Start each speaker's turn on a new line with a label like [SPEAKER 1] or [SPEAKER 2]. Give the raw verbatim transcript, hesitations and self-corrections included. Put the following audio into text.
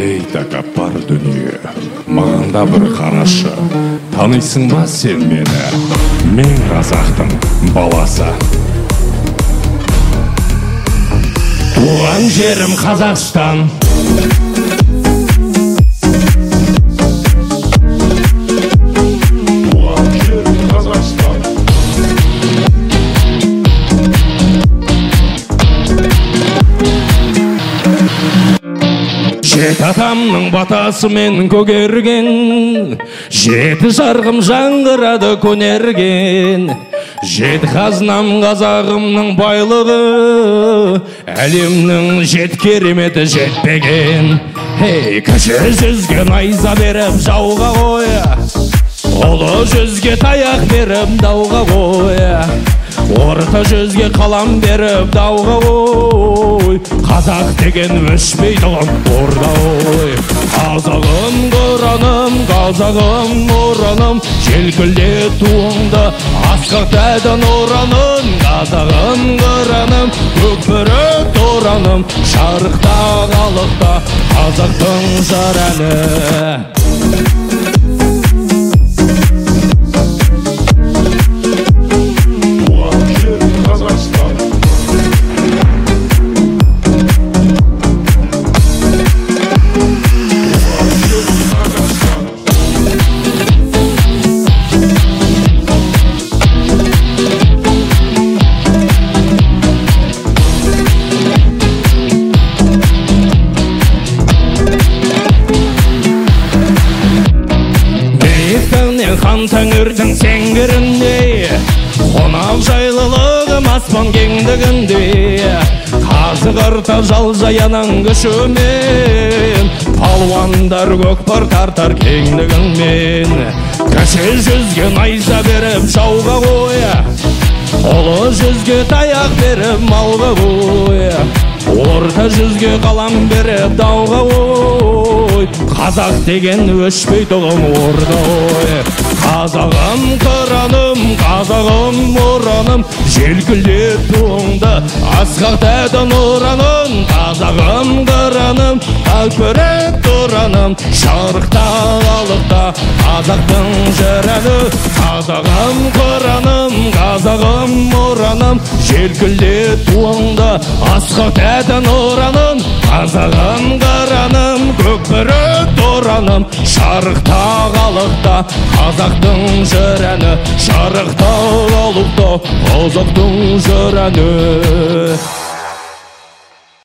[SPEAKER 1] Ей тәкаппар дүние, маған да бір қарашы. Танисың ба сен мені? Мен қазақтың баласы. Туған жерім Қазақстан. Жеті атамның батасымен көгерген, жеті жарғым жаңғырады көнерген. Жеті қазынам қазағымның байлығы, әлемнің жет кереметі жетпеген. Ей, кіші жүзге найза беріп жауға қоя, ұлы жүзге таяқ беріп дауға қоя, орта жүзге қалам беріп дауға ой. Қазақ деген өшпейтұғын орда ой. Қазағым құраным, қазағым ұраным, желкілде туыңды асқақтайдан ұраным. Қазағым құраным, көкбөрік тұраным, шарықта қалықта қазақтың жыр әні. Хан тәңірдің сеңгірінде, қонақ жайлылығым аспан кеңдігінде. Қазы қарта жалжаяның күшімен, палуандар көкпар тартар кеңдігіңмен. Кіші жүзге найза беріп жауға қоя, ұлы жүзге таяқ беріп малға қоя, орта жүзге қалам беріп дауға ой. Қазақ деген өшпейтұғын орда ой. Қазағым құраным, қазағым ұраным, желкілде туыңды асқақтайдан ұраным. Қазағым құраным, көкбөрік тұраным, шарықта қалықта қазақтың жыр әні. Қазағым құраным, қазағым ұраным, желкілде туыңды асқақтайдан ұраным. Қазағым құраным, көкбөрік тұраным, шарықта қалықта қазақтың жыр әні. Шарықта қалықта қазақтың жыр әні.